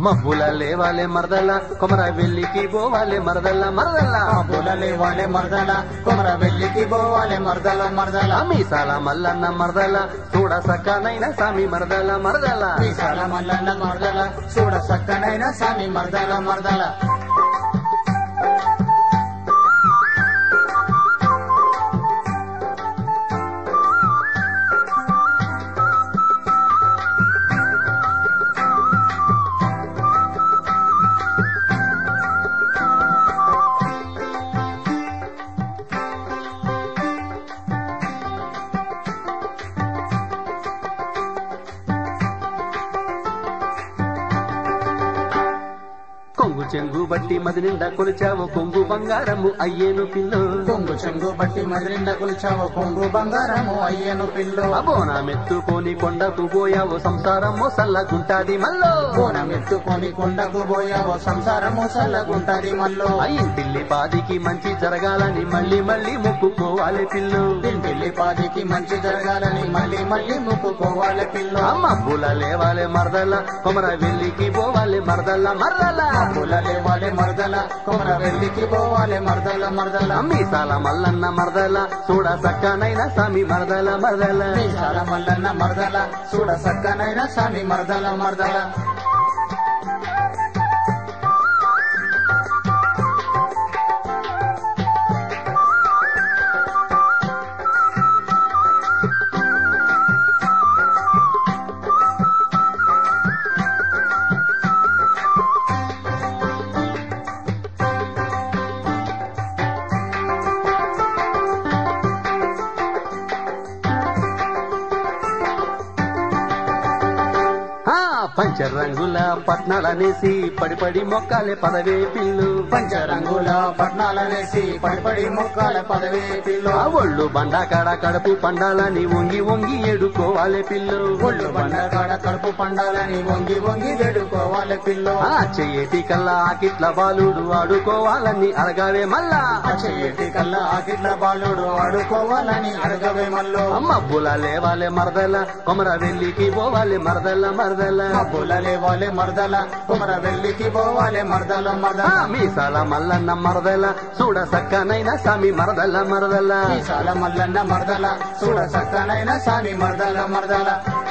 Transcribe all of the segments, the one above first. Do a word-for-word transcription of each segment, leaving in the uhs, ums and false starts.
మబ్బుల లేవాలే మరదల కొమర వెల్లికి పోవాలే మరదల మరదల మబ్బుల లేవాలే మరదల కొమర వెల్లికి పోవాలే మరదల మరదల మీసాల మల్లన్న మరదల చూడ సక్కనైన సామి మరదల మరదల మీసాల మల్లన్న మరదల చూడ సక్కనైన సామి మరదల మరదల కొంగు చెంగు బట్టి మది నిండా కొలిచావు కొంగు బంగారము అయ్యేను పిల్లు కొంగు చెంగు బట్టి మది నిండా కొలిచావు కొంగు బంగారము అయ్యేను పిల్లు బోనమెత్తుకొని కొండకు పోయావు సంసారము సల్లగుంటాది మల్లో బోనమెత్తుకొని కొండకు పోయావు సంసారము సల్లగుంటాది మల్లో ఇంటిల్లి పాదికి మంచి జరగాలని మళ్ళీ మళ్ళీ మొక్కుకోవాలి పిల్లు ఇంటిల్లి పాదికి మంచి జరగాలని మళ్ళీ మళ్ళీ మొక్కుకోవాలి పిల్లు మబ్బుల లేవాలే మరదల కొమర వెల్లికి పోవాలి మరదల మరదల మబ్బుల లేవాలే మరదల కొమర వెల్లికి పోవాలే మరదల మరదల మీసాల మల్లన్న మరదల చూడ సక్కనైన సామి మరదల మరదల మీసాల మల్లన్న మరదల చూడ సక్కనైన సామి మరదల మరదల పంచరంగుల పట్నాలనేసి పడిపడి మొక్కాలే పదవే పిల్లు పంచరంగుల పట్నాలనేసి పడిపడి మొక్కాలే పదవే పిల్లు ఒళ్ళు బండాకాడ కడుపు పండాలని వంగి వంగి ఏడుకోవాలే పిల్లు ఒళ్ళు బండాకాడ కడుపు పండాలని వంగి వంగి ఏడుకోవాలే పిల్లు ఆ చెయ్యేటి కల్లా ఆకిట్ల బాలుడు ఆడుకోవాలని అడగావే మల్లా ఆ చెయ్యేటి కల్లా ఆకిట్ల బాలుడు ఆడుకోవాలని అడగవే మల్లో మబ్బుల లేవాలే మరదల కొమర వెల్లికి పోవాలే మరదల మరదల మబ్బుల లేవాలే మరదల కొమర వెల్లికి పోవాలే మరదల మరదల మీసాల మల్లన్న మరదల చూడ సక్కనైన సామి మరదల మరదల మీసాల మల్లన్న మరదల చూడ సక్కనైన సామి మరదల మరదల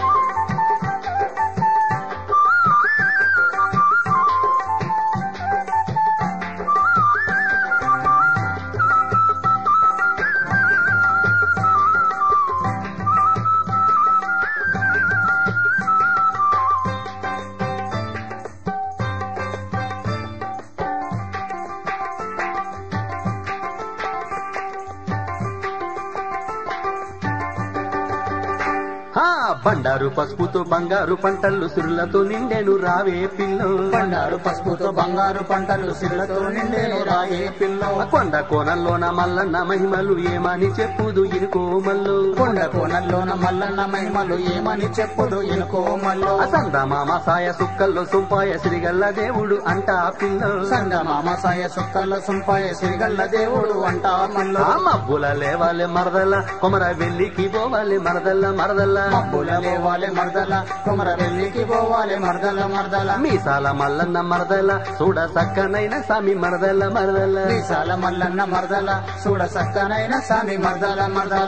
బండారు పసుపుతో బంగారు పంటలు సిరులతో నిండేను రావే పిల్లు బండారు పసుపుతో బంగారు పంటలు సిరులతో నిండేను రావే పిల్లు కొండ కోనల్లోన మల్లన్న మహిమలు ఏమని చెప్పుదు ఇనుకో మల్లు కొండ కోనల్లోన మల్లన్న మహిమలు ఏమని చెప్పుదు ఇనుకో మల్లు సందమామ సాయ సుక్కల్లో సుంపాయ సిరిగల్ల దేవుడు అంటా పిల్లు సందమామ సాయ సుక్కల్లో సుంపాయ సిరిగల్ల దేవుడు అంటా మల్లు మబ్బుల లేవాలే మరదల కొమర వెల్లికి పోవాలే మరదల్ల మరదల్ల మబ్బుల లేవాలే మరదల కొమర వెల్లికి పోవాలే మరదల మరదల మీసాల మల్లన్న మరదల చూడ సక్కనైన సామి మరదల మరదల మీసాల మల్లన్న మరదల చూడ సక్కనైన సామి మరదల మరదల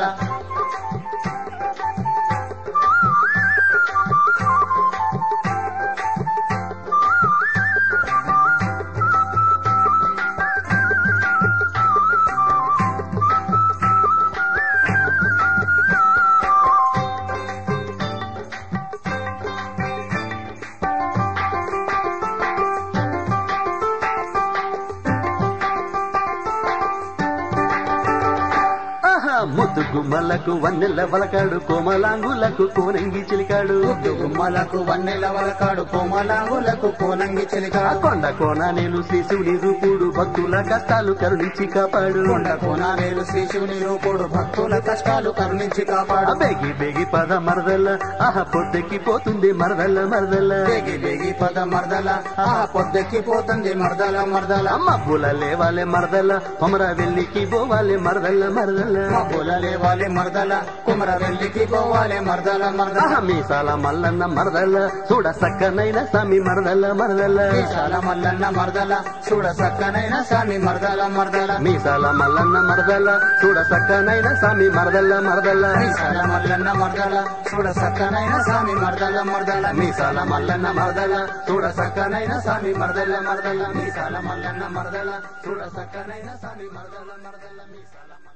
ముద్దు గుమ్మలకు వన్నెల వలకాడు కోమలాంగులకు కోనంగి చిలికాడు ముద్దు గుమ్మలకు వన్నెల వలకాడు కోమలాంగులకు కోనంగి చిలికాడు కొండ కోన నేను శిశువుని రూపుడు భక్తుల కష్టాలు కరుణించి కాపాడు కొండ కోన నేను శిశువుని రూపుడు భక్తుల కష్టాలు కరుణించి కాపాడు బేగి బేగి పద మరదల ఆహా పొద్దెక్కి పోతుంది మరదల మరదల బేగి బేగి పద మరదల ఆహా పొద్దెక్కి పోతుంది మరదల మరదల మబ్బుల లేవాలే మరదల కొమర వెల్లికి పోవాలే మరదల మరదల పూలలేవాలి మరదల కుమర వెల్లికి పోవాలి మరదల మరదల ఆహా మీసాల మల్లన్న మరదల చూడ సక్కనైన సామి మరదల మరదల మీసాల మల్లన్న మరదల చూడ సక్కనైన సామి మరదల మరదల మీసాల మల్లన్న మరదల చూడ సక్కనైన సామి మరదల మరదల మీసాల మల్లన్న మరదల చూడ సక్కనైన సామి మరదల మరదల మీసాల మల్లన్న మరదల చూడ సక్కనైన సామి మరదల మరదల మీసాల మల్లన్న మరదల చూడ సక్కనైన సామి మరదల మరదల మీసాల